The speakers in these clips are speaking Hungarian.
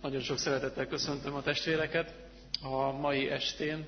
Nagyon sok szeretettel köszöntöm a testvéreket a mai estén.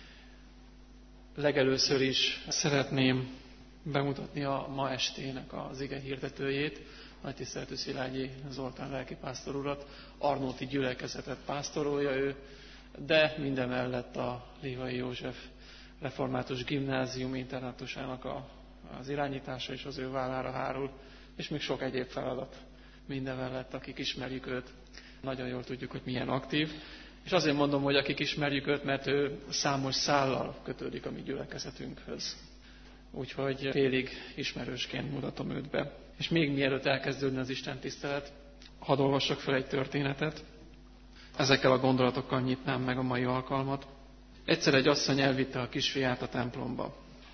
Legelőször is szeretném bemutatni a ma estének az ige hirdetőjét, nagy tiszteletű Szilágyi Zoltán lelkipásztor urat. Arnóti gyülekezetet pásztorolja ő, de mindemellett a Lévai József Református Gimnázium internátusának az irányítása is az ő vállára hárul, és még sok egyéb feladat mindemellett, akik ismerjük őt. Nagyon jól tudjuk, hogy milyen aktív. És azért mondom, hogy akik ismerjük őt, mert ő számos szállal kötődik a mi gyülekezetünkhöz. Úgyhogy félig ismerősként mutatom őt be. És még mielőtt elkezdődne az Isten tisztelet, hadd olvassak fel egy történetet. Ezekkel a gondolatokkal nyitnám meg a mai alkalmat. Egyszer egy asszony elvitte a kisfiát a templomba.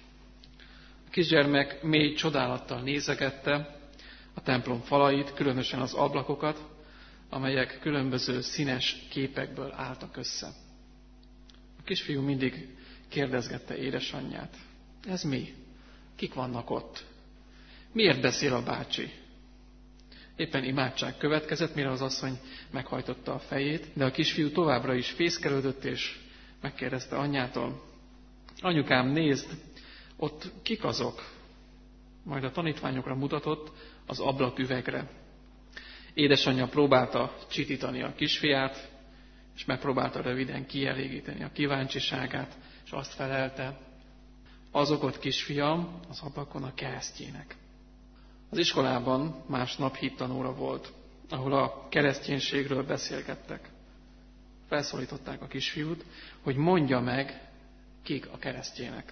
A kisgyermek mély csodálattal nézegette a templom falait, különösen az ablakokat, amelyek különböző színes képekből álltak össze. A kisfiú mindig kérdezgette édesanyját. Ez mi? Kik vannak ott? Miért beszél a bácsi? Éppen imádság következett, mire az asszony meghajtotta a fejét, de a kisfiú továbbra is fészkelődött, és megkérdezte anyjától. Anyukám, nézd, ott kik azok? Majd a tanítványokra mutatott az ablaküvegre. Édesanyja próbálta csitítani a kisfiát, és megpróbálta röviden kielégíteni a kíváncsiságát, és azt felelte, azok ott, kisfiam, az ablakon a keresztjének. Az iskolában másnap hittanóra volt, ahol a kereszténységről beszélgettek. Felszólították a kisfiút, hogy mondja meg, kik a keresztjének.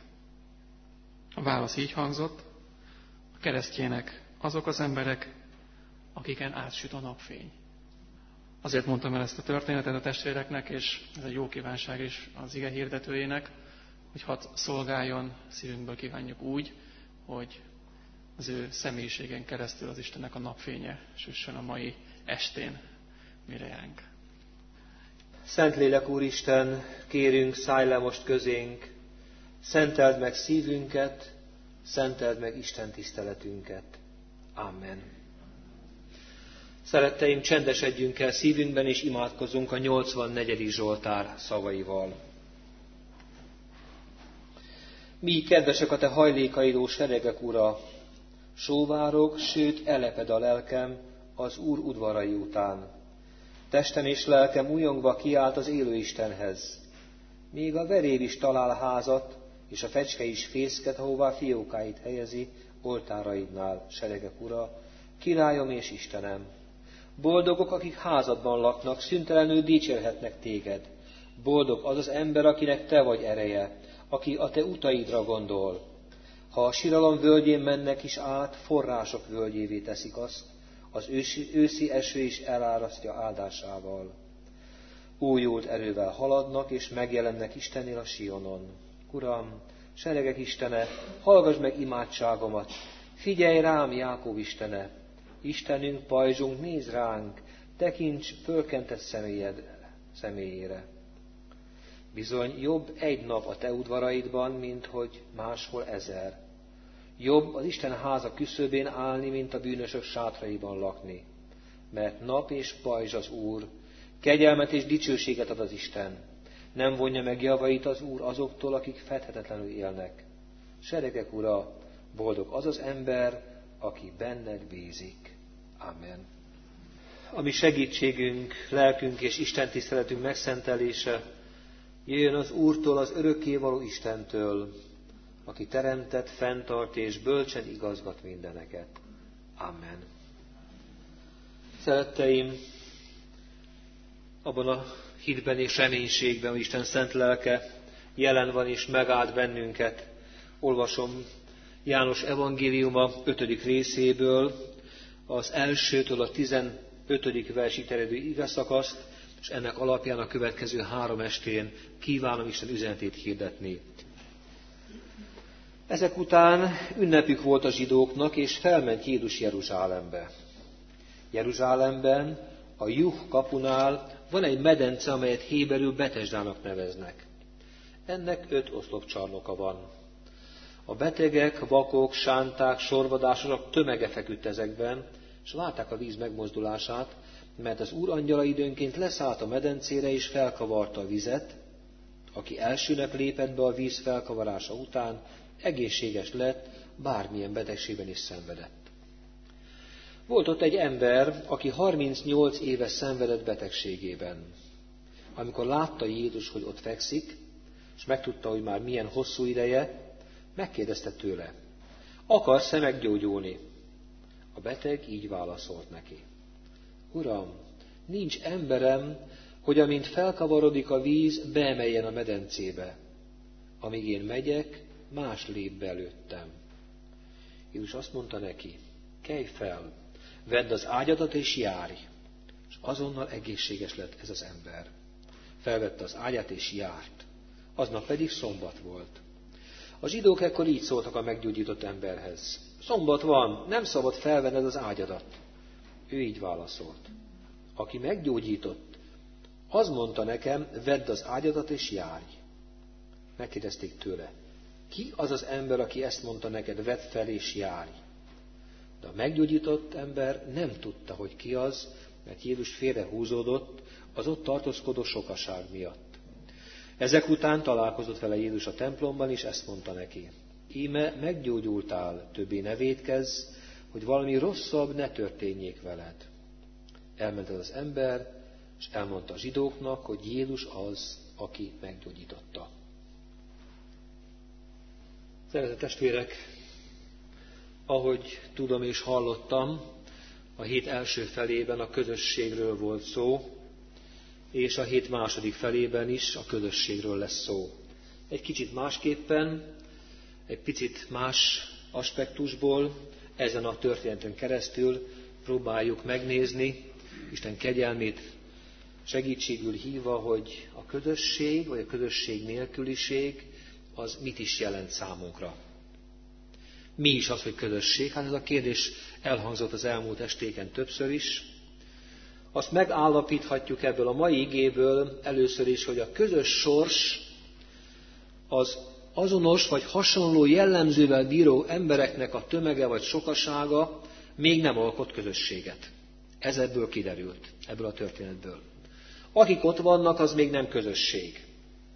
A válasz így hangzott, a keresztjének azok az emberek, akiken átsüt a napfény. Azért mondtam el ezt a történetet a testvéreknek, és ez egy jó kívánság is az ige hirdetőjének, hogy hadd szolgáljon, szívünkből kívánjuk úgy, hogy az ő személyiségen keresztül az Istennek a napfénye süssön a mai estén mireánk. Szentlélek Úristen, kérünk, szállj le most közénk, szenteld meg szívünket, szenteld meg Isten tiszteletünket. Amen. Szeretteim, csendesedjünk el szívünkben, és imádkozzunk a 84. Zsoltár szavaival. Mi kedvesek a te hajlékaidó seregek, Ura, sóvárok, sőt eleped a lelkem az Úr udvarai után. Testem és lelkem újongva kiált az élő Istenhez. Még a veréb is talál házat, és a fecske is fészket, ahová fiókáit helyezi oltáraidnál, seregek Ura, királyom és Istenem. Boldogok, akik házadban laknak, szüntelenül dicsérhetnek téged. Boldog az az ember, akinek te vagy ereje, aki a te utaidra gondol. Ha a siralom völgyén mennek is át, források völgyévé teszik azt, az őszi eső is elárasztja áldásával. Újult erővel haladnak, és megjelennek Istennél a Sionon. Uram, seregek Istene, hallgass meg imádságomat, figyelj rám, Jákob Istene, Istenünk, pajzsunk, nézz ránk, tekints fölkentett személyére. Bizony jobb egy nap a te udvaraidban, mint hogy máshol 1000. Jobb az Isten háza küszöbén állni, mint a bűnösök sátraiban lakni. Mert nap és pajzs az Úr, kegyelmet és dicsőséget ad az Isten. Nem vonja meg javait az Úr azoktól, akik fedhetetlenül élnek. Seregek Ura, boldog az az ember, aki benned bízik. Amen. A mi segítségünk, lelkünk és Isten tiszteletünk megszentelése jöjjön az Úrtól, az örökkévaló Istentől, aki teremtett, fenntart és bölcsen igazgat mindeneket. Amen. Szeretteim, abban a hitben és reménységben, hogy Isten szent lelke jelen van és megáld bennünket, olvasom János evangéliuma 5. részéből, az 1-től a 15. versig terjedő igeszakaszt, és ennek alapján a következő 3 estén kívánom Isten üzenetét hirdetni. Ezek után ünnepük volt a zsidóknak, és felment Jézus Jeruzsálembe. Jeruzsálemben, a Juh kapunál van egy medence, amelyet héberül Betesdának neveznek. Ennek 5 oszlopcsarnoka van. A betegek, vakok, sánták, sorvadásosok tömege feküdt ezekben, és látták a víz megmozdulását, mert az Úr angyala időnként leszállt a medencére és felkavarta a vizet. Aki elsőnek lépett be a víz felkavarása után, egészséges lett, bármilyen betegségben is szenvedett. Volt ott egy ember, aki 38 éve szenvedett betegségében. Amikor látta Jézus, hogy ott fekszik, és megtudta, hogy már milyen hosszú ideje, megkérdezte tőle: akarsz-e meggyógyulni? A beteg így válaszolt neki: Uram, nincs emberem, hogy amint felkavarodik a víz, beemeljen a medencébe. Amíg én megyek, más lép be előttem. Jézus azt mondta neki: kelj fel, vedd az ágyadat és járj. És azonnal egészséges lett ez az ember. Felvette az ágyát és járt. Aznap pedig szombat volt. A zsidók ekkor így szóltak a meggyógyított emberhez: szombat van, nem szabad felvenned az ágyadat. Ő így válaszolt: aki meggyógyított, az mondta nekem, vedd az ágyadat és járj. Megkérdezték tőle: ki az az ember, aki ezt mondta neked, vedd fel és járj? De a meggyógyított ember nem tudta, hogy ki az, mert Jézus félrehúzódott az ott tartózkodó sokaság miatt. Ezek után találkozott vele Jézus a templomban, és ezt mondta neki: íme meggyógyultál, többé ne vétkezz, hogy valami rosszabb ne történjék veled. Elment az ember, és elmondta a zsidóknak, hogy Jézus az, aki meggyógyította. Szeretett testvérek, ahogy tudom és hallottam, a hét első felében a közösségről volt szó, és a hét második felében is a közösségről lesz szó. Egy kicsit másképpen, egy picit más aspektusból, ezen a történeten keresztül próbáljuk megnézni, Isten kegyelmét segítségül hívva, hogy a közösség, vagy a közösség nélküliség, az mit is jelent számunkra. Mi is az, hogy közösség? Hát ez a kérdés elhangzott az elmúlt estéken többször is. Azt megállapíthatjuk ebből a mai igéből először is, hogy a közös sors az azonos vagy hasonló jellemzővel bíró embereknek a tömege vagy sokasága még nem alkot közösséget. Ez ebből kiderült, ebből a történetből. Akik ott vannak, az még nem közösség.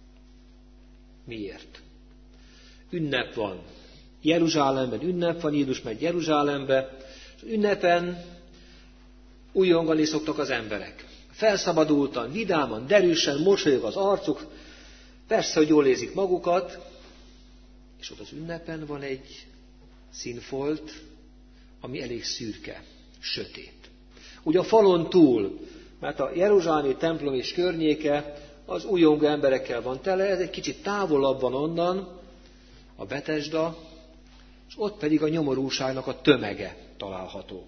Miért? Ünnep van. Jeruzsálemben ünnep van, Jézus megy Jeruzsálembe, és ünnepen újongani szoktak az emberek. Felszabadultan, vidáman, derűsen, mosolyog az arcuk, persze, hogy jól érzik magukat, és ott az ünnepen van egy színfolt, ami elég szürke, sötét. Ugye a falon túl, mert a jeruzsálemi templom és környéke az újongó emberekkel van tele, ez egy kicsit távolabb van onnan, a Betesda, és ott pedig a nyomorúságnak a tömege található.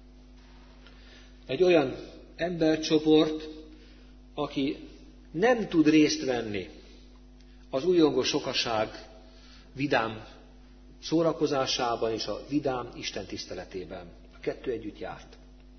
Egy olyan embercsoport, aki nem tud részt venni az újongó sokaság vidám szórakozásában és a vidám Isten tiszteletében. A kettő együtt járt.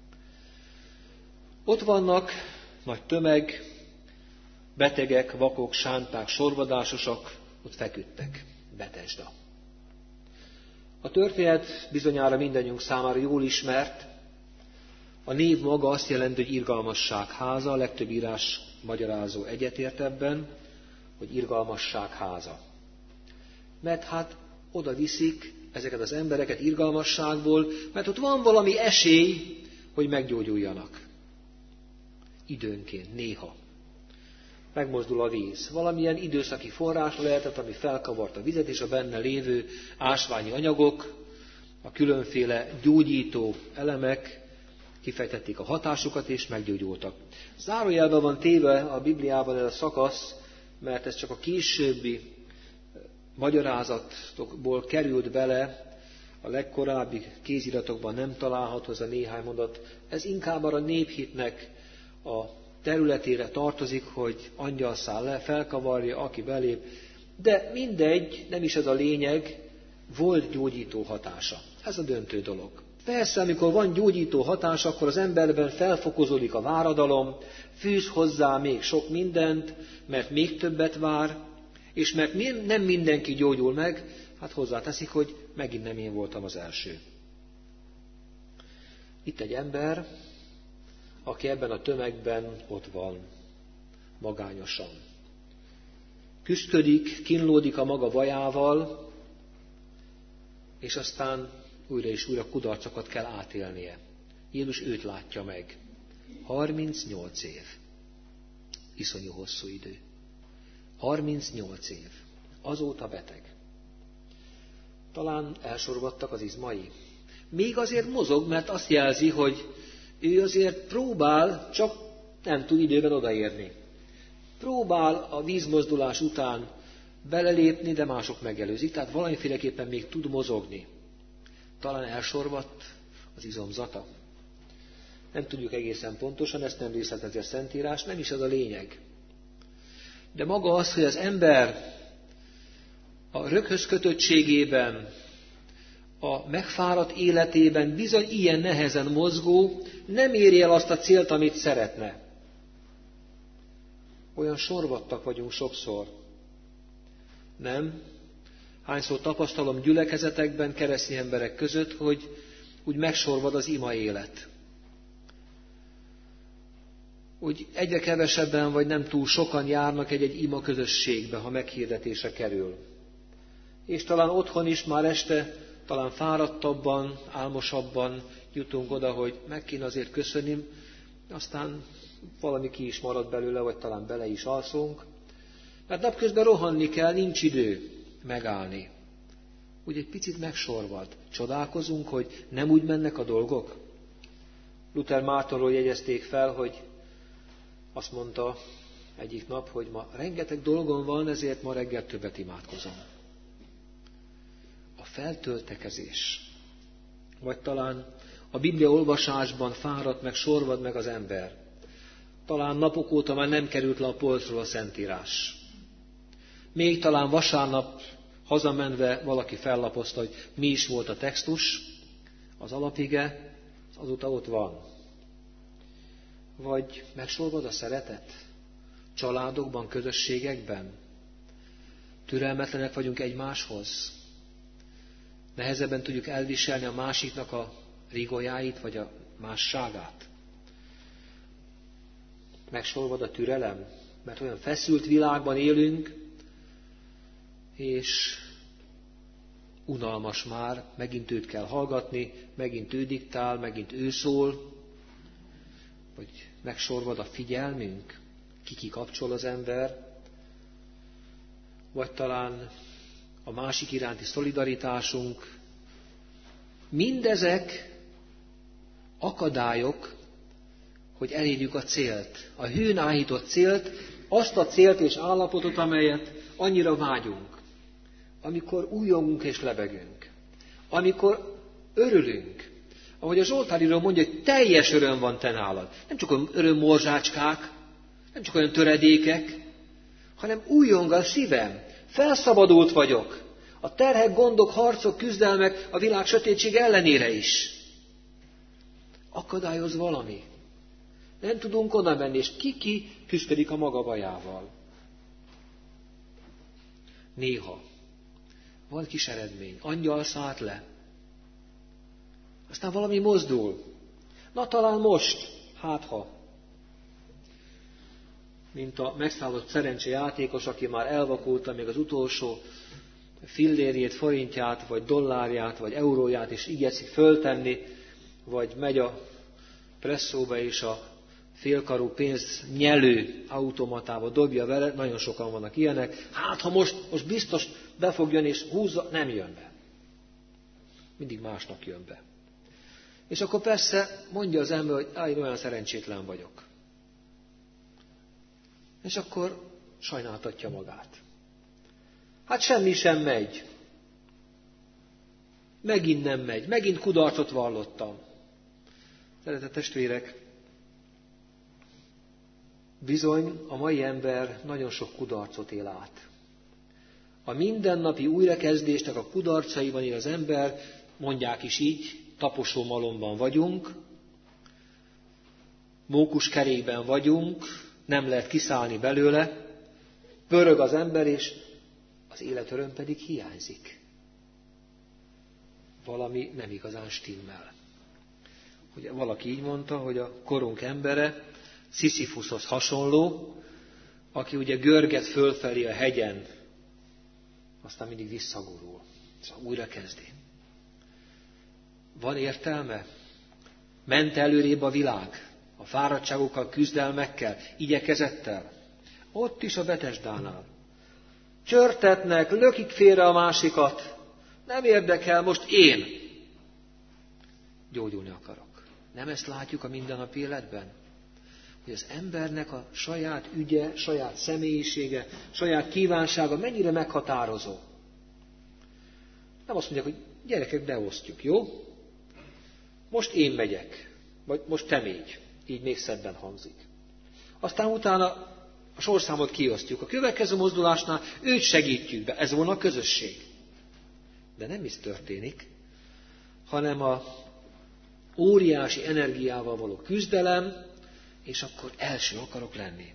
Ott vannak nagy tömeg, betegek, vakok, sánták, sorvadásosak, ott feküdtek. Betesda. A történet bizonyára mindannyiunk számára jól ismert. A név maga azt jelenti, hogy irgalmasság háza, a legtöbb írás magyarázó egyetért ebben, hogy irgalmasság háza. Mert hát oda viszik ezeket az embereket irgalmasságból, mert ott van valami esély, hogy meggyógyuljanak. Időnként, néha. Megmozdul a víz. Valamilyen időszaki forrás lehetett, ami felkavart a vizet, és a benne lévő ásványi anyagok, a különféle gyógyító elemek kifejtették a hatásukat, és meggyógyultak. Zárójelben van téve a Bibliában ez a szakasz, mert ez csak a későbbi magyarázatokból került bele, a legkorábbi kéziratokban nem található ez a néhány mondat. Ez inkább arra néphitnek a területére tartozik, hogy angyal száll le, felkavarja, aki belép. De mindegy, nem is ez a lényeg, volt gyógyító hatása. Ez a döntő dolog. Persze, amikor van gyógyító hatás, akkor az emberben felfokozódik a váradalom, fűz hozzá még sok mindent, mert még többet vár, és mert nem mindenki gyógyul meg, hát hozzáteszik, hogy megint nem én voltam az első. Itt egy ember, aki ebben a tömegben ott van, magányosan. Küszködik, kínlódik a maga bajával, és aztán újra és újra kudarcokat kell átélnie. Jézus őt látja meg. 38 év. Iszonyú hosszú idő. 38 év. Azóta beteg. Talán elsorvadtak az izmai. Még azért mozog, mert azt jelzi, hogy ő azért próbál, csak nem tud időben odaérni. Próbál a vízmozdulás után belelépni, de mások megelőzik, tehát valamiféleképpen még tud mozogni. Talán elsorvadt az izomzata. Nem tudjuk egészen pontosan, ezt nem részletezi a Szentírás, nem is ez a lényeg. De maga az, hogy az ember a röghöz kötöttségében, a megfáradt életében bizony ilyen nehezen mozgó, nem éri el azt a célt, amit szeretne. Olyan sorvadtak vagyunk sokszor. Nem? Hányszor tapasztalom gyülekezetekben, keresztény emberek között, hogy úgy megsorvad az ima élet. Úgy egyre kevesebben, vagy nem túl sokan járnak egy ima közösségbe, ha meghirdetésre kerül. És talán otthon is már este, talán fáradtabban, álmosabban jutunk oda, hogy meg kéne azért köszönni, aztán valami ki is marad belőle, vagy talán bele is alszunk. Mert napközben rohanni kell, nincs idő megállni. Úgy egy picit megsorvad. Csodálkozunk, hogy nem úgy mennek a dolgok. Luther Mártonról jegyezték fel, hogy azt mondta egyik nap, hogy ma rengeteg dolgom van, ezért ma reggel többet imádkozom. A feltöltekezés. Vagy talán a Biblia olvasásban fáradt meg, sorvad meg az ember. Talán napok óta már nem került le a polcról a Szentírás. Még talán vasárnap hazamenve valaki fellapozta, hogy mi is volt a textus, az alapige, azóta ott van. Vagy megsorvad a szeretet? Családokban, közösségekben? Türelmetlenek vagyunk egymáshoz? Nehezebben tudjuk elviselni a másiknak a rigójáit, vagy a másságát? Megsorvad a türelem? Mert olyan feszült világban élünk, és unalmas már, megint őt kell hallgatni, megint ő diktál, megint ő szól, vagy megsorvad a figyelmünk, ki kapcsol az ember, vagy talán a másik iránti szolidaritásunk. Mindezek akadályok, hogy elérjük a célt, a hűn áhított célt, azt a célt és állapotot, amelyet annyira vágyunk. Amikor újjongunk és lebegünk. Amikor örülünk. Ahogy a Zsoltáríró mondja, hogy teljes öröm van te nálad. Nem csak olyan örömmorzsácskák, nem csak olyan töredékek, hanem újjong a szívem. Felszabadult vagyok. A terhek, gondok, harcok, küzdelmek a világ sötétség ellenére is. Akadályoz valami. Nem tudunk oda menni, és ki küzdik a maga bajával. Néha van kis eredmény, angyal szállt le. Aztán valami mozdul. Na talán most, hátha. Mint a megszállott szerencsejátékos, aki már elvakulta még az utolsó fillérjét, forintját, vagy dollárját, vagy euróját is igyekszik föltenni, vagy megy a presszóba és a félkarú pénznyelő automatába dobja vele, nagyon sokan vannak ilyenek, hát ha most biztos be fog jönni és húzza, nem jön be. Mindig másnak jön be. És akkor persze mondja az ember, hogy én olyan szerencsétlen vagyok. És akkor sajnáltatja magát. Hát semmi sem megy. Megint nem megy. Megint kudarcot vallottam. Szeretett testvérek, bizony a mai ember nagyon sok kudarcot él át. A mindennapi újrakezdésnek a kudarcaiban él az ember, mondják is így, taposó malomban vagyunk, mókuskerékben vagyunk, nem lehet kiszállni belőle, pörög az ember, és az életöröm pedig hiányzik. Valami nem igazán stimmel. Ugye valaki így mondta, hogy a korunk embere Sziszifushoz hasonló, aki ugye görget fölfelé a hegyen, aztán mindig visszagurul. Szóval újra kezdi. Van értelme? Ment előrébb a világ, a fáradtságokkal, küzdelmekkel, igyekezettel. Ott is a Betesdánál. Csörtetnek, lökik félre a másikat. Nem érdekel, most én gyógyulni akarok. Nem ezt látjuk a mindennapi életben? Hogy az embernek a saját ügye, saját személyisége, saját kívánsága mennyire meghatározó. Nem azt mondják, hogy gyerekek, beosztjuk, jó? Most én megyek, vagy most te mégy. Így még szebben hangzik. Aztán utána a sorszámot kiosztjuk. A következő mozdulásnál őt segítjük be. Ez volna a közösség. De nem is történik, hanem a óriási energiával való küzdelem, és akkor első akarok lenni.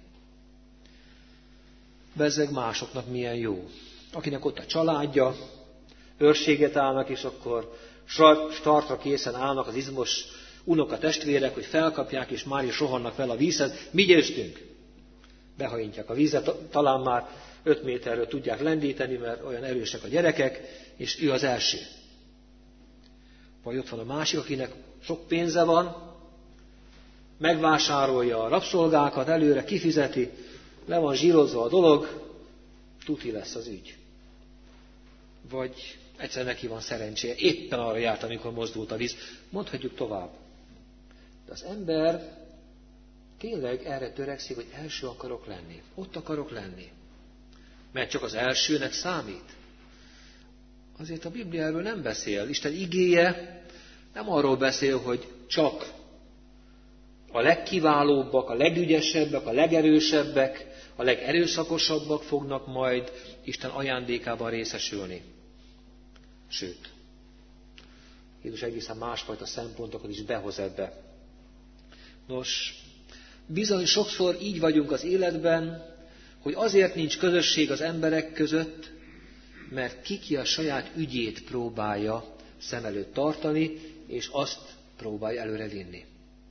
Bezzeg másoknak milyen jó. Akinek ott a családja, őrséget állnak, és akkor startra készen állnak az izmos unoka testvérek, hogy felkapják, és már is rohannak fel a vízhez. Mi győztünk. Behajintják a vízet, talán már 5 méterről tudják lendíteni, mert olyan erősek a gyerekek, és ő az első. Vagy ott van a másik, akinek sok pénze van, megvásárolja a rabszolgákat, előre kifizeti, le van zsírozva a dolog, tuti lesz az ügy. Vagy egyszer neki van szerencséje, éppen arra járt, amikor mozdult a víz. Mondhatjuk tovább. De az ember tényleg erre törekszik, hogy első akarok lenni. Ott akarok lenni. Mert csak az elsőnek számít. Azért a Biblia erről nem beszél. Isten igéje nem arról beszél, hogy csak a legkiválóbbak, a legügyesebbek, a legerősebbek, a legerőszakosabbak fognak majd Isten ajándékában részesülni. Sőt, Jézus egészen másfajta szempontokat is behoz ebbe. Nos, bizony sokszor így vagyunk az életben, hogy azért nincs közösség az emberek között, mert ki a saját ügyét próbálja szem előtt tartani, és azt próbálja előre vinni.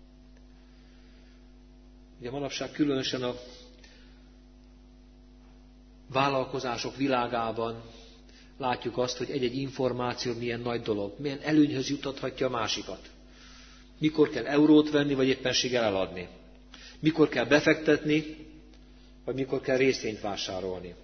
Ugye manapság különösen a vállalkozások világában látjuk azt, hogy egy-egy információ milyen nagy dolog, milyen előnyhöz jutathatja a másikat. Mikor kell eurót venni, vagy éppenséggel eladni. Mikor kell befektetni, vagy mikor kell részvényt vásárolni.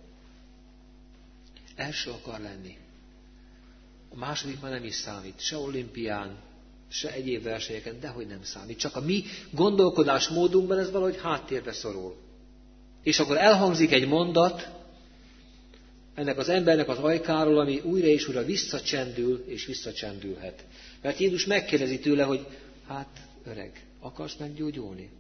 Első akar lenni. A második már nem is számít. Se olimpián, se egyéb versenyeken, dehogy nem számít. Csak a mi gondolkodásmódunkban ez valahogy háttérbe szorul. És akkor elhangzik egy mondat ennek az embernek az ajkáról, ami újra és újra visszacsendül és visszacsendülhet. Mert Jézus megkérdezi tőle, hogy hát öreg, akarsz meggyógyulni?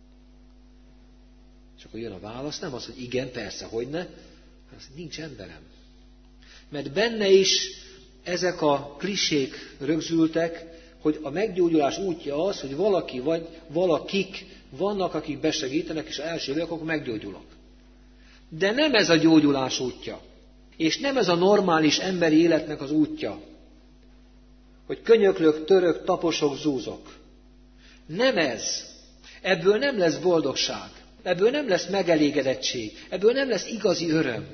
És akkor jön a válasz, nem az, hogy igen, persze, hogyne, hanem az, hogy nincs emberem. Mert benne is ezek a klisék rögzültek, hogy a meggyógyulás útja az, hogy valaki vagy valakik vannak, akik besegítenek, és ha első vagyok, akkor meggyógyulok. De nem ez a gyógyulás útja. És nem ez a normális emberi életnek az útja. Hogy könyöklök, török, taposok, zúzok. Nem ez. Ebből nem lesz boldogság. Ebből nem lesz megelégedettség. Ebből nem lesz igazi öröm.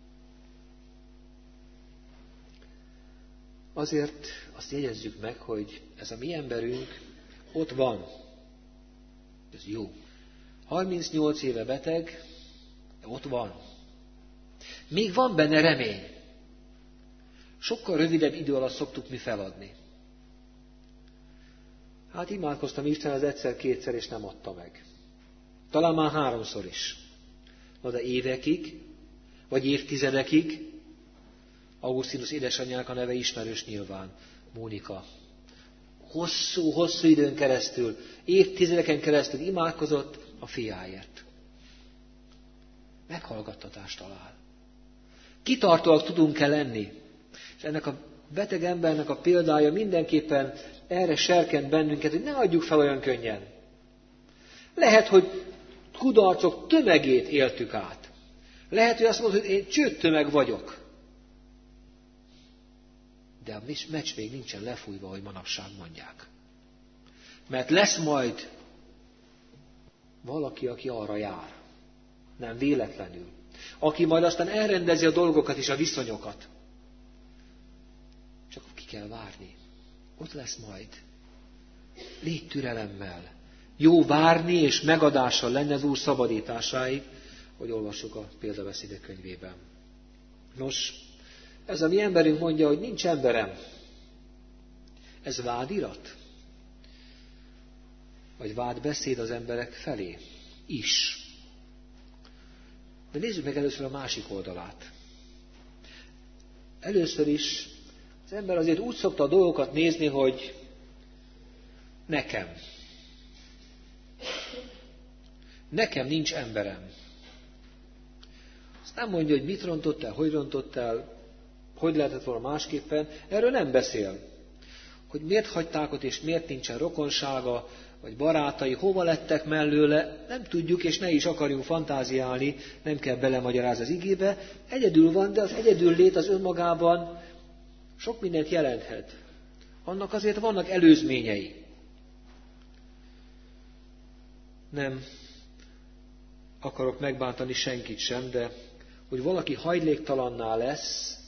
Azért azt jegyezzük meg, hogy ez a mi emberünk ott van. Ez jó. 38 éve beteg, de ott van. Még van benne remény. Sokkal rövidebb idő alatt szoktuk mi feladni. Hát imádkoztam Istenhez egyszer-kétszer, és nem adta meg. Talán már 3-szor is. Na de évekig, vagy évtizedekig, Augustinus édesanyjának a neve ismerős nyilván, Mónika. Hosszú időn keresztül, évtizedeken keresztül imádkozott a fiáért. Meghallgattatást talál. Kitartóak tudunk-e lenni? És ennek a beteg embernek a példája mindenképpen erre serkent bennünket, hogy ne adjuk fel olyan könnyen. Lehet, hogy kudarcok tömegét éltük át. Lehet, hogy azt mondod, hogy én csőttömeg vagyok. De a meccs még nincsen lefújva, ahogy manapság mondják. Mert lesz majd valaki, aki arra jár. Nem véletlenül. Aki majd aztán elrendezi a dolgokat és a viszonyokat. Csak ki kell várni. Ott lesz majd. Légy türelemmel. Jó várni és megadással lenni az Úr szabadításáig, hogy olvassuk a példabeszédek könyvében. Nos, ez a mi emberünk mondja, hogy nincs emberem. Ez vádirat? Vagy vádbeszéd az emberek felé? Is. De nézzük meg először a másik oldalát. Először is az ember azért úgy szokta a dolgokat nézni, hogy nekem nincs emberem. Azt nem mondja, hogy mit rontott el, hogy lehetett volna másképpen. Erről nem beszél. Hogy miért hagyták ott, és miért nincsen rokonsága, vagy barátai, hova lettek mellőle, nem tudjuk, és ne is akarjunk fantáziálni, nem kell belemagyarázni az igébe. Egyedül van, de az egyedül lét az önmagában sok mindent jelenthet. Annak azért vannak előzményei. Nem akarok megbántani senkit sem, de hogy valaki hajléktalanná lesz,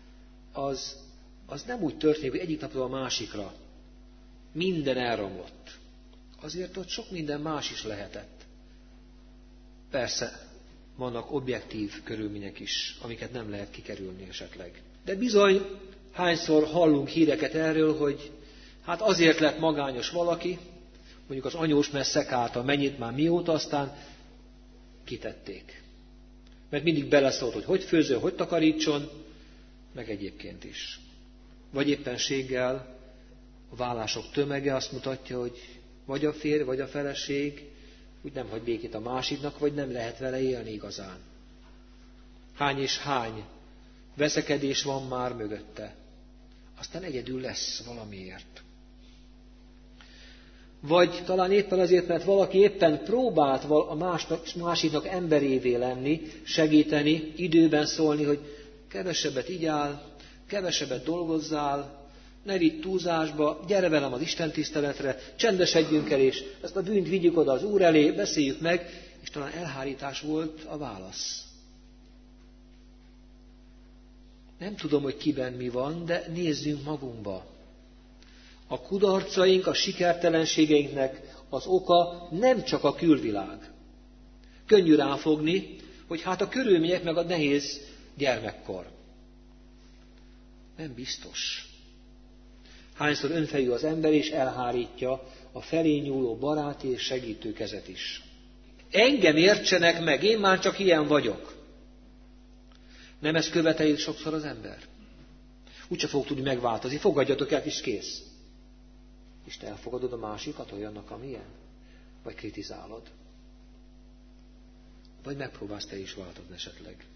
az nem úgy történik, hogy egyik napról a másikra minden elromlott. Azért ott sok minden más is lehetett. Persze, vannak objektív körülmények is, amiket nem lehet kikerülni esetleg. De bizony, hányszor hallunk híreket erről, hogy hát azért lett magányos valaki, mondjuk az anyós messzek mennyit már mióta, aztán kitették. Mert mindig beleszólt, hogy főző, hogy takarítson, meg egyébként is. Vagy éppenséggel a vállások tömege azt mutatja, hogy vagy a férj, vagy a feleség úgy nem hagy békét a másiknak, vagy nem lehet vele élni igazán. Hány és hány veszekedés van már mögötte. Aztán egyedül lesz valamiért. Vagy talán éppen azért, mert valaki éppen próbált a másiknak emberévé lenni, segíteni, időben szólni, hogy kevesebbet igyál, kevesebbet dolgozzál, ne vidd túlzásba, gyere velem az istentiszteletre, csendesedjünk el, és ezt a bűnt vigyük oda az Úr elé, beszéljük meg, és talán elhárítás volt a válasz. Nem tudom, hogy kiben mi van, de nézzünk magunkba. A kudarcaink, a sikertelenségeinknek az oka nem csak a külvilág. Könnyű ráfogni, hogy hát a körülmények meg a nehéz gyermekkor. Nem biztos. Hányszor önfejű az ember, és elhárítja a felé nyúló baráti és segítő kezet is. Engem értsenek meg, én már csak ilyen vagyok. Nem ezt követeli sokszor az ember? Úgyse fog tudni megváltozni. Fogadjatok el, és kész. És te elfogadod a másikat olyannak, amilyen? Vagy kritizálod? Vagy megpróbálsz te is változni esetleg?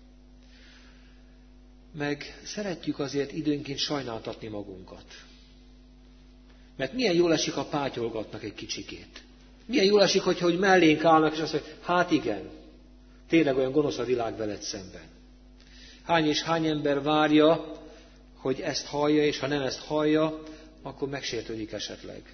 Meg szeretjük azért időnként sajnáltatni magunkat. Mert milyen jól esik, ha pátyolgatnak egy kicsikét. Milyen jól esik, hogy mellénk állnak, és azt mondják, hát igen, tényleg olyan gonosz a világ veled szemben. Hány és hány ember várja, hogy ezt hallja, és ha nem ezt hallja, akkor megsértődik esetleg.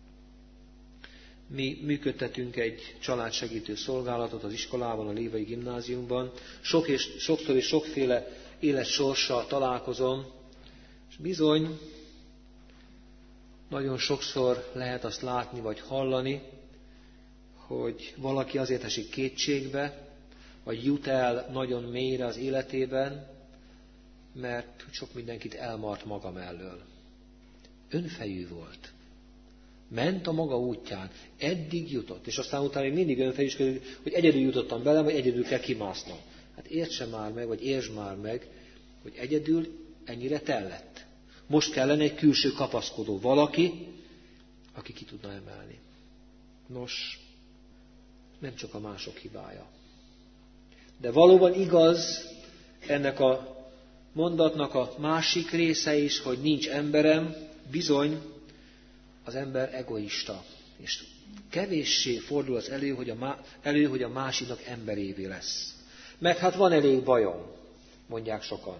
Mi működtetünk egy családsegítő szolgálatot az iskolában, a Lévai Gimnáziumban. Sokszor és sokféle életsorssal találkozom, és bizony, nagyon sokszor lehet azt látni vagy hallani, hogy valaki azért esik kétségbe, vagy jut el nagyon mélyre az életében, mert sok mindenkit elmart maga mellől. Önfejű volt. Ment a maga útján. Eddig jutott. És aztán utána még mindig önfejűsködik, hogy egyedül jutottam bele, vagy egyedül kell kimásznom. Hát értse már meg, vagy értsd már meg, hogy egyedül ennyire tellett. Most kellene egy külső kapaszkodó valaki, aki ki tudna emelni. Nos, nem csak a mások hibája. De valóban igaz ennek a mondatnak a másik része is, hogy nincs emberem, bizony az ember egoista. És kevéssé fordul az elő, hogy a másiknak emberévé lesz. Mert hát van elég bajom, mondják sokan.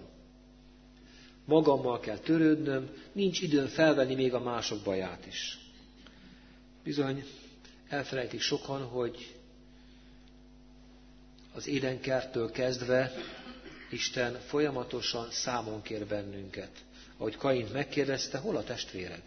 Magammal kell törődnöm, nincs időm felvenni még a mások baját is. Bizony elfelejtik sokan, hogy az édenkerttől kezdve Isten folyamatosan számon kér bennünket. Ahogy Kaint megkérdezte, hol a testvéred?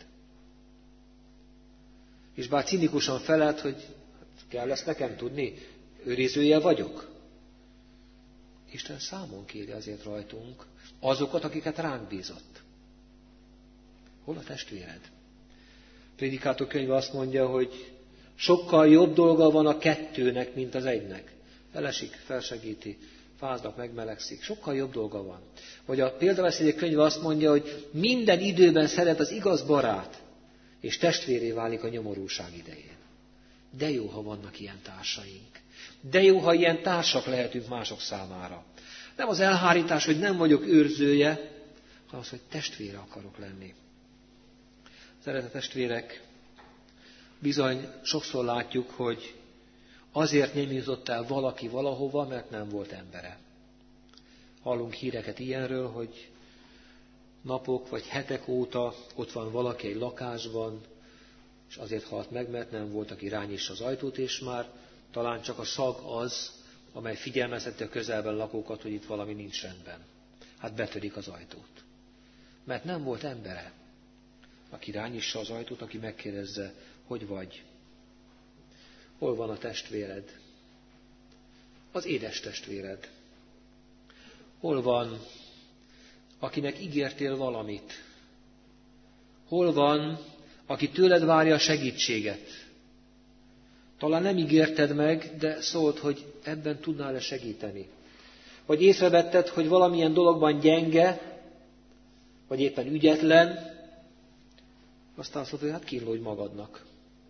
És bár cinikusan felelt, hogy kell ezt nekem tudni, őrizője vagyok. Isten számon kéri azért rajtunk azokat, akiket ránk bízott. Hol a testvéred? Prédikátor könyve azt mondja, hogy sokkal jobb dolga van a kettőnek, mint az egynek. Elesik, felsegíti, fáznak, megmelegszik. Sokkal jobb dolga van. Vagy a példabeszédek könyve azt mondja, hogy minden időben szeret az igaz barát, és testvéré válik a nyomorúság idején. De jó, ha vannak ilyen társaink. De jó, ha ilyen társak lehetünk mások számára. Nem az elhárítás, hogy nem vagyok őrzője, hanem az, hogy testvére akarok lenni. Szeretett testvérek, bizony sokszor látjuk, hogy azért nem jutott el valaki valahova, mert nem volt embere. Hallunk híreket ilyenről, hogy napok vagy hetek óta ott van valaki egy lakásban, és azért halt meg, mert nem volt, aki rányissa az ajtót, és már talán csak a szag az, amely figyelmezteti a közelben lakókat, hogy itt valami nincs rendben. Hát betörik az ajtót. Mert nem volt embere, aki rányissa az ajtót, aki megkérdezze, hogy vagy. Hol van a testvéred? Az édes testvéred. Hol van, akinek ígértél valamit? Hol van, aki tőled várja a segítséget? Talán nem ígérted meg, de szólt, hogy ebben tudnál-e segíteni. Vagy észrevetted, hogy valamilyen dologban gyenge, vagy éppen ügyetlen, aztán azt mondod, hogy hát kínlódj magadnak.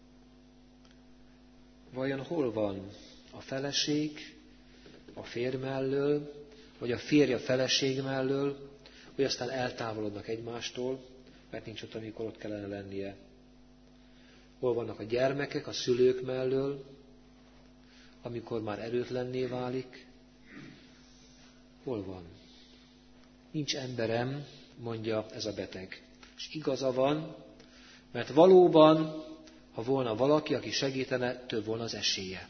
Vajon hol van a feleség a férj mellől, vagy a férj a feleség mellől, hogy aztán eltávolodnak egymástól, mert nincs ott, amikor ott kellene lennie. Hol vannak a gyermekek a szülők mellől, amikor már erőtlenné válik? Hol van? Nincs emberem, mondja ez a beteg. És igaza van, mert valóban, ha volna valaki, aki segítene, több volna az esélye.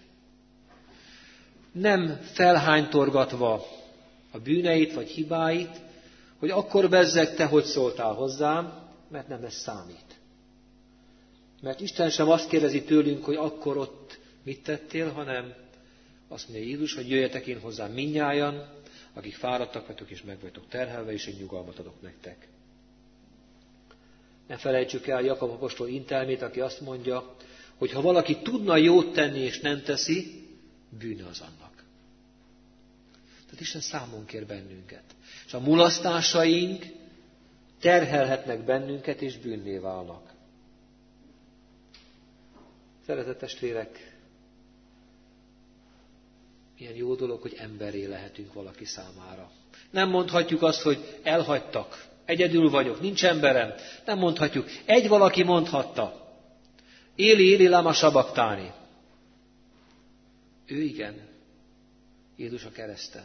Nem felhánytorgatva a bűneit vagy hibáit, hogy akkor bezzeg te, hogy szóltál hozzám, mert nem ez számít. Mert Isten sem azt kérdezi tőlünk, hogy akkor ott mit tettél, hanem azt mondja Jézus, hogy jöjjetek én hozzám mindnyájan, akik fáradtak vagytok és meg vagytok terhelve, és én nyugalmat adok nektek. Ne felejtsük el Jakab apostol intelmét, aki azt mondja, hogy ha valaki tudna jót tenni és nem teszi, bűne az annak. Tehát Isten számon kér bennünket. És a mulasztásaink terhelhetnek bennünket, és bűnné válnak. Szeretett testvérek, ilyen jó dolog, hogy emberré lehetünk valaki számára. Nem mondhatjuk azt, hogy elhagytak, egyedül vagyok, nincs emberem. Nem mondhatjuk. Egy valaki mondhatta. Éli lama sabaktáni. Ő igen. Jézus a kereszten.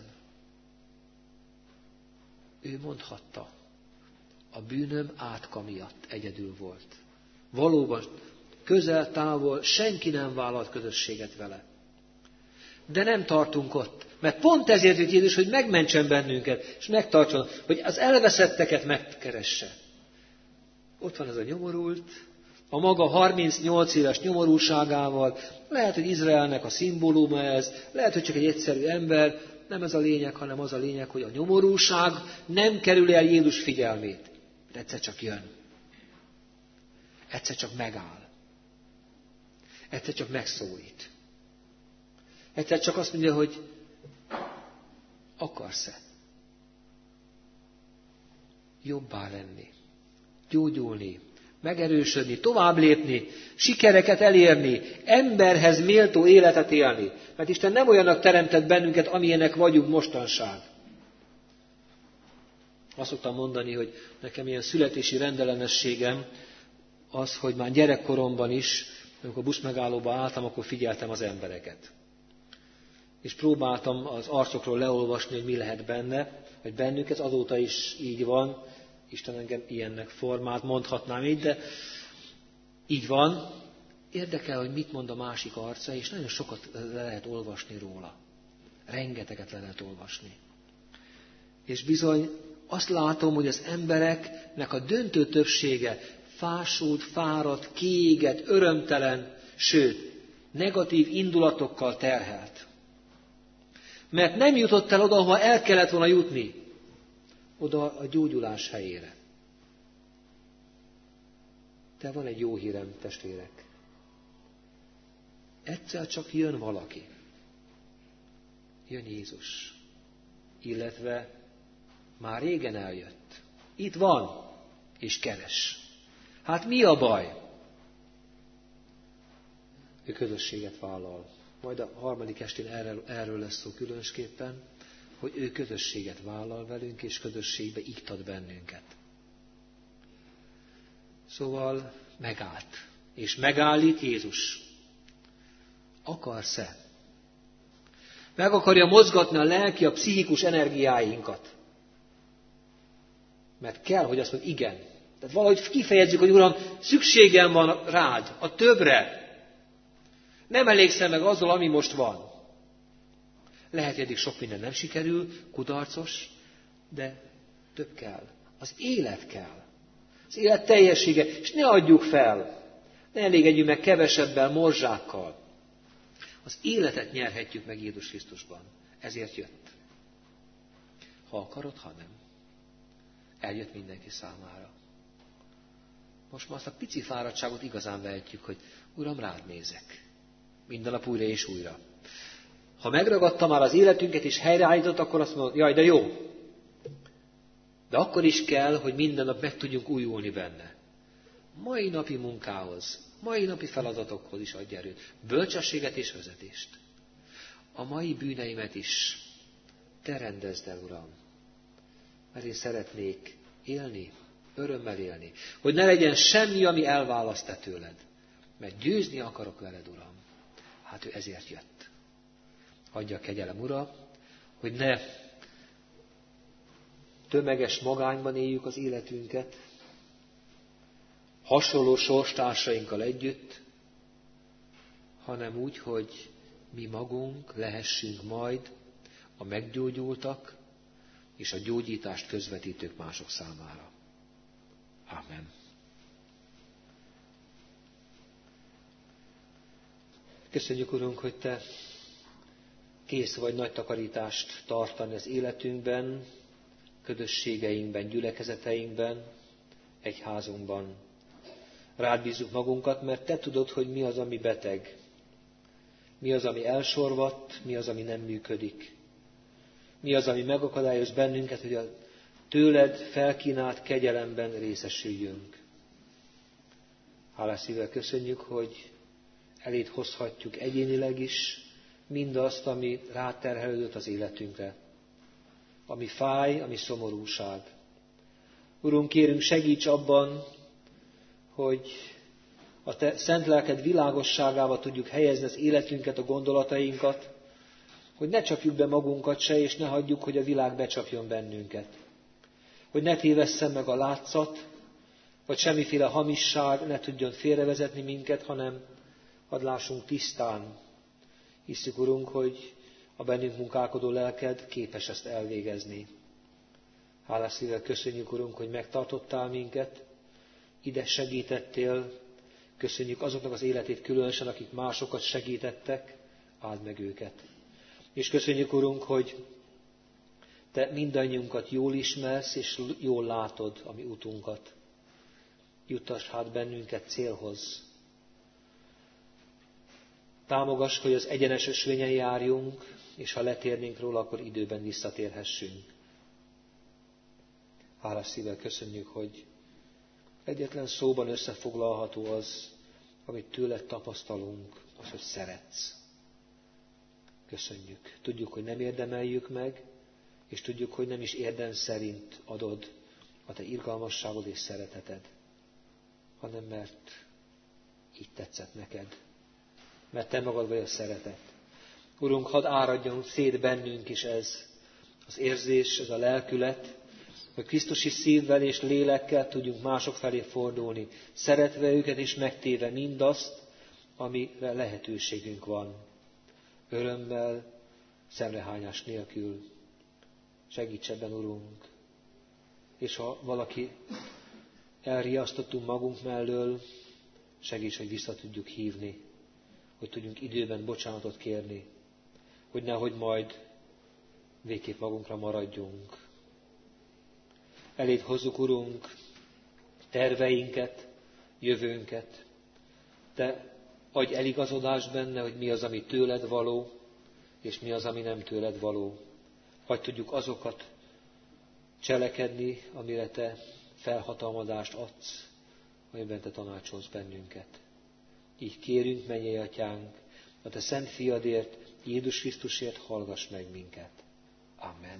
Ő mondhatta. A bűnöm átka miatt egyedül volt. Valóban közel-távol senki nem vállalt közösséget vele. De nem tartunk ott. Mert pont ezért jött Jézus, hogy megmentsen bennünket, és megtartson, hogy az elveszetteket megkeresse. Ott van ez a nyomorult, a maga 38 éves nyomorúságával, lehet, hogy Izraelnek a szimbóluma ez, lehet, hogy csak egy egyszerű ember, nem ez a lényeg, hanem az a lényeg, hogy a nyomorúság nem kerül el Jézus figyelmét. De egyszer csak jön. Egyszer csak megáll. Egyszer csak megszólít. Egyszer csak azt mondja, hogy akarsz-e jobbá lenni, gyógyulni, megerősödni, tovább lépni, sikereket elérni, emberhez méltó életet élni. Mert Isten nem olyannak teremtett bennünket, amilyenek vagyunk mostanság. Azt szoktam mondani, hogy nekem ilyen születési rendellenességem az, hogy már gyerekkoromban is, amikor buszmegállóba álltam, akkor figyeltem az embereket. És próbáltam az arcokról leolvasni, hogy mi lehet benne, hogy bennük ez azóta is így van. Isten engem ilyennek formált, mondhatnám így, de így van. érdekel, hogy mit mond a másik arca, és nagyon sokat le lehet olvasni róla. Rengeteget le lehet olvasni. És bizony azt látom, hogy az embereknek a döntő többsége fásult, fáradt, kiégett, örömtelen, sőt, negatív indulatokkal terhelt. Mert nem jutott el oda, ahova el kellett volna jutni. Oda a gyógyulás helyére. De van egy jó hírem, testvérek. Egyszer csak jön valaki. Jön Jézus. Illetve már régen eljött. Itt van, és keres. Hát mi a baj? Ő közösséget vállal. Majd a harmadik estén erről lesz szó különösképpen, hogy ő közösséget vállal velünk, és közösségbe iktat bennünket. Szóval megállt. És megállít Jézus. Akarsz-e? Meg akarja mozgatni a lelki, a pszichikus energiáinkat. Mert kell, hogy azt mondja, igen. Tehát valahogy kifejezzük, hogy Uram, szükségem van rád, a többre. Nem elégszem meg azzal, ami most van. Lehet, hogy eddig sok minden nem sikerül, kudarcos, de több kell. Az élet kell. Az élet teljessége. És ne adjuk fel. Ne elégedjünk meg kevesebbel, morzsákkal. Az életet nyerhetjük meg Jézus Krisztusban. Ezért jött. Ha akarod, ha nem. Eljött mindenki számára. Most már azt a pici fáradtságot igazán vehetjük, hogy Uram, rád nézek. Minden nap újra és újra. Ha megragadta már az életünket és helyreállított, akkor azt mondod, jaj, de jó. De akkor is kell, hogy minden nap meg tudjunk újulni benne. Mai napi munkához, mai napi feladatokhoz is adj erőt. Bölcsességet és vezetést. A mai bűneimet is te rendezd el, Uram. Mert én szeretnék élni, örömmel élni. Hogy ne legyen semmi, ami elválaszt tőled. Mert győzni akarok veled, Uram. Hát ő ezért jött. Adja a kegyelem, Ura, hogy ne tömeges magányban éljük az életünket, hasonló sorstársainkkal együtt, hanem úgy, hogy mi magunk lehessünk majd a meggyógyultak és a gyógyítást közvetítők mások számára. Amen. Köszönjük, Urunk, hogy Te kész vagy nagy takarítást tartani az életünkben, közösségeinkben, gyülekezeteinkben, egyházunkban. Rád bízzuk magunkat, mert Te tudod, hogy mi az, ami beteg, mi az, ami elsorvadt, mi az, ami nem működik, mi az, ami megakadályoz bennünket, hogy a tőled felkínált kegyelemben részesüljünk. Hálás szívvel köszönjük, hogy eléd hozhatjuk egyénileg is mindazt, ami ráterhelődött az életünkre, ami fáj, ami szomorúság. Urunk, kérünk, segíts abban, hogy a Te szent lelked világosságába tudjuk helyezni az életünket, a gondolatainkat, hogy ne csapjuk be magunkat se, és ne hagyjuk, hogy a világ becsapjon bennünket. Hogy ne tévesszem meg a látszat, vagy semmiféle hamisság ne tudjon félrevezetni minket, hanem hadd lássunk tisztán. Hisszük, Urunk, hogy a bennünk munkálkodó lelked képes ezt elvégezni. Hálás szívvel köszönjük, Urunk, hogy megtartottál minket, ide segítettél, köszönjük azoknak az életét különösen, akik másokat segítettek, áld meg őket. És köszönjük, Urunk, hogy Te mindannyiunkat jól ismersz, és jól látod a mi utunkat. Juttass hát bennünket célhoz. Támogass, hogy az egyenes ösvényen járjunk, és ha letérnénk róla, akkor időben visszatérhessünk. Hálás szívvel köszönjük, hogy egyetlen szóban összefoglalható az, amit tőled tapasztalunk, az, hogy szeretsz. Köszönjük. Tudjuk, hogy nem érdemeljük meg, és tudjuk, hogy nem is érdem szerint adod a Te irgalmasságod és szereteted, hanem mert így tetszett neked. Mert Te magad vagy a szeretet. Urunk, hadd áradjon szét bennünk is ez az érzés, ez a lelkület, hogy Krisztusi szívvel és lélekkel tudjunk mások felé fordulni, szeretve őket és megtéve mindazt, amire lehetőségünk van. Örömmel, szemrehányás nélkül. Segíts ebben, Urunk! És ha valaki elriasztottunk magunk mellől, segíts, hogy vissza tudjuk hívni, hogy tudjunk időben bocsánatot kérni, hogy nehogy majd végképp magunkra maradjunk. Eléd hozzuk, Urunk, terveinket, jövőnket. Te adj eligazodást benne, hogy mi az, ami tőled való, és mi az, ami nem tőled való. Hadd tudjuk azokat cselekedni, amire te felhatalmazást adsz, amiben te tanácsolsz bennünket. Így kérünk, mennyei Atyánk, a te szent fiadért, Jézus Krisztusért hallgass meg minket. Amen.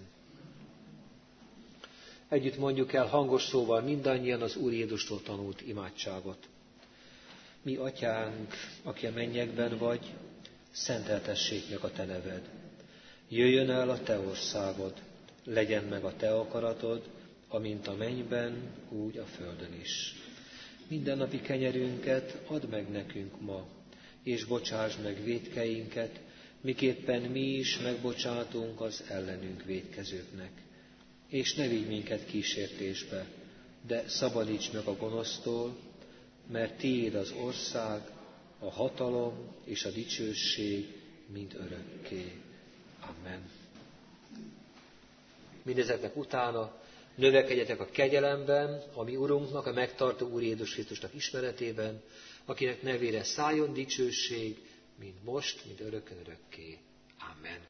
Együtt mondjuk el hangos szóval mindannyian az Úr Jézustól tanult imádságot. Mi, Atyánk, aki a mennyekben vagy, szenteltessék meg a te neved. Jöjjön el a te országod, legyen meg a te akaratod, amint a mennyben, úgy a földön is. Mindennapi kenyerünket add meg nekünk ma, és bocsásd meg vétkeinket, miképpen mi is megbocsátunk az ellenünk vétkezőknek. És ne vigy minket kísértésbe, de szabadíts meg a gonosztól, mert tiéd az ország, a hatalom és a dicsőség mind örökké. Amen. Mindezeknek utána növekedjetek a kegyelemben, a mi Urunknak, a megtartó Úr Jézus Krisztusnak ismeretében, akinek nevére szálljon dicsőség, mind most, mind örökön örökké. Amen.